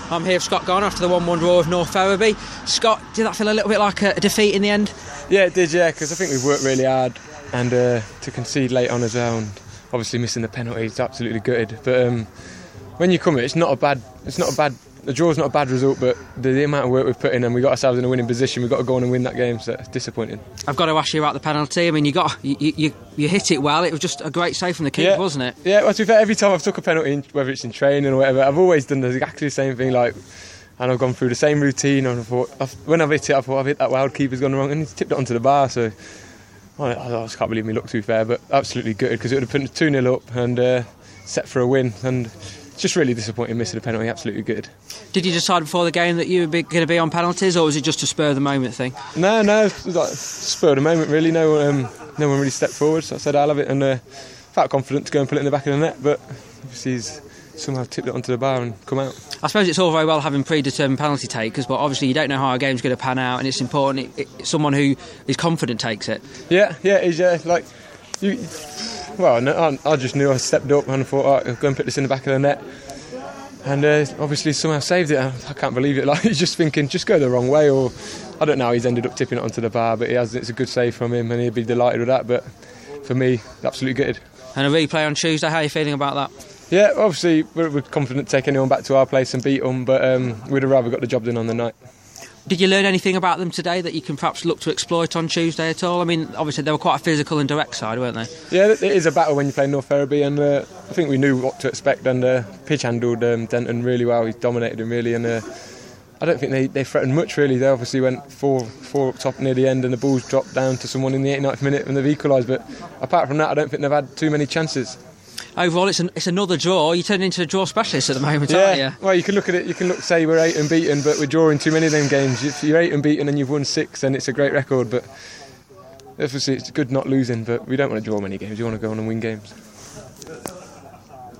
I'm here with Scott Garner after the 1-1 draw with North Ferriby. Scott, did that feel a little bit like a defeat in the end? Yeah, it did, because I think we've worked really hard, and to concede late on as well, and obviously missing the penalty is absolutely gutted. But when you come here, the draw's not a bad result, but the amount of work we've put in, and we got ourselves in a winning position, we've got to go on and win that game, so it's disappointing. I've got to ask you about the penalty. I mean, you hit it well. It was just a great save from the keeper, wasn't it? Yeah, well, to be fair, every time I've took a penalty, whether it's in training or whatever, I've always done exactly the same thing, and I've gone through the same routine, and when I've hit it, I thought I've hit that wild, keeper's gone wrong, and he's tipped it onto the bar, so I just can't believe me luck, too fair, but absolutely gutted, because it would have put 2-0 up and set for a win, and just really disappointing missing a penalty, absolutely good. Did you decide before the game that you were going to be on penalties, or was it just a spur of the moment thing? No, it was like spur of the moment really. No one really stepped forward, so I said I'll have it, and felt confident to go and put it in the back of the net, but obviously he's somehow tipped it onto the bar and come out. I suppose it's all very well having predetermined penalty takers, but obviously you don't know how a game's going to pan out, and it's important someone who is confident takes it. Yeah, he's I just knew I stepped up and I thought, I'll go and put this in the back of the net, and obviously somehow saved it. I can't believe it. He's just thinking, just go the wrong way, or I don't know how he's ended up tipping it onto the bar, but it's a good save from him, and he'll be delighted with that. But for me, absolutely gutted. And a replay on Tuesday, how are you feeling about that? Yeah, obviously we're confident to take anyone back to our place and beat them, but we'd have rather got the job done on the night. Did you learn anything about them today that you can perhaps look to exploit on Tuesday at all? I mean, obviously they were quite a physical and direct side, weren't they? Yeah, it is a battle when you play North Ferriby, and I think we knew what to expect, and pitch handled Denton really well. He dominated him really, and I don't think they threatened much really. They obviously went 4 up top near the end, and the ball's dropped down to someone in the 89th minute and they've equalised, but apart from that I don't think they've had too many chances. Overall, it's another draw. You turn into a draw specialist at the moment, aren't you? Well, you can look at it. You can say we're 8 unbeaten, but we're drawing too many of them games. If you're 8 unbeaten and you've won 6, then it's a great record. But obviously, it's good not losing. But we don't want to draw many games. We want to go on and win games.